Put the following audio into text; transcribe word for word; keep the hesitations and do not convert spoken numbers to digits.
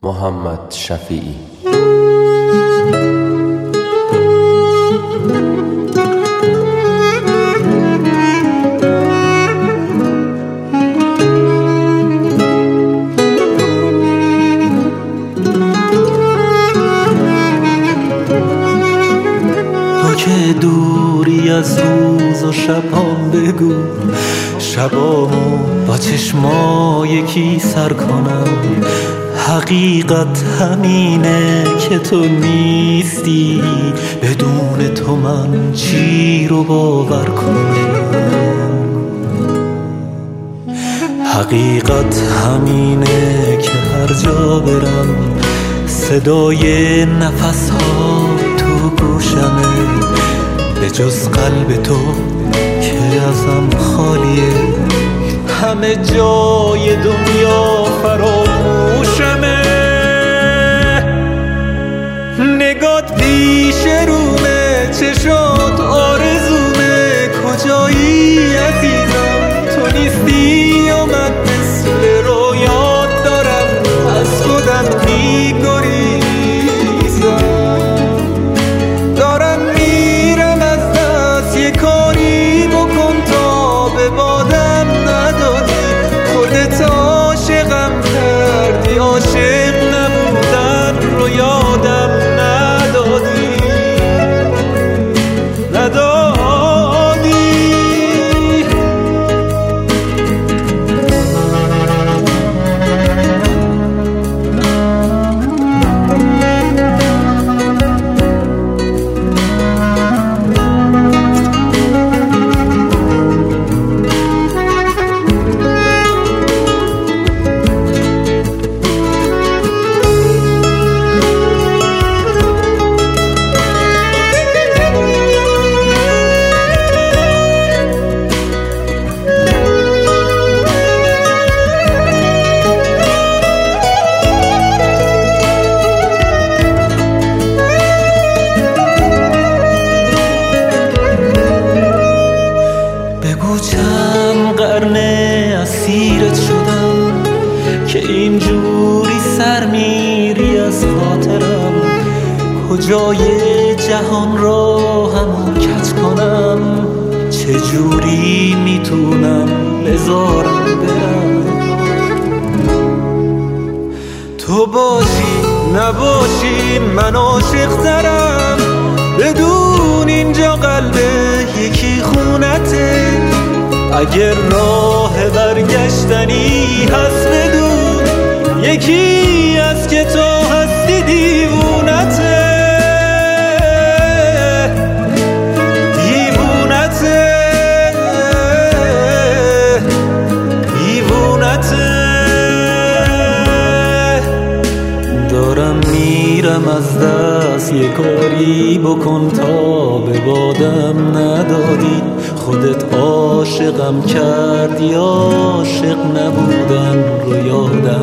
محمد شفیعی. تو که دوری از روز و شبام بگو، شبامو با چشمای یکی سر کنم. حقیقت همینه که تو نیستی، بدون تو من چی رو باور کنم. حقیقت همینه که هر جا برم صدای نفس ها تو گوشمه، به جز قلب تو که ازم خالیه. همه جای دنیا فراموشمه، نگات پیش رومه، چشات آرزومه. کجایی عزیزم تو نیستی و من مثل رویات دارم از خودم میگریزم. دارم میرم از دست، یه کاری بکن تا به بادم ندادی. خودت عاشقم کردی، عاشق نبودن رو یادم ندادی ندادی. چند قرنه اسیرت شدم که اینجوری سر میری از خاطرم. کجای جهان را همو کج کنم، چجوری میتونم بذارم برم. تو باشی نباشی من عاشق ترم، بدون اینجا قلب یکی خونته. اگر راه برگشتنی هست بدون، یکی از که تو هستی دیوونته دیوونته دیوونته. دارم میرم از دست، یه کاری بکن تا به بادم ندادی. خودت عاشقم کردی، عاشق نبودن رو یادم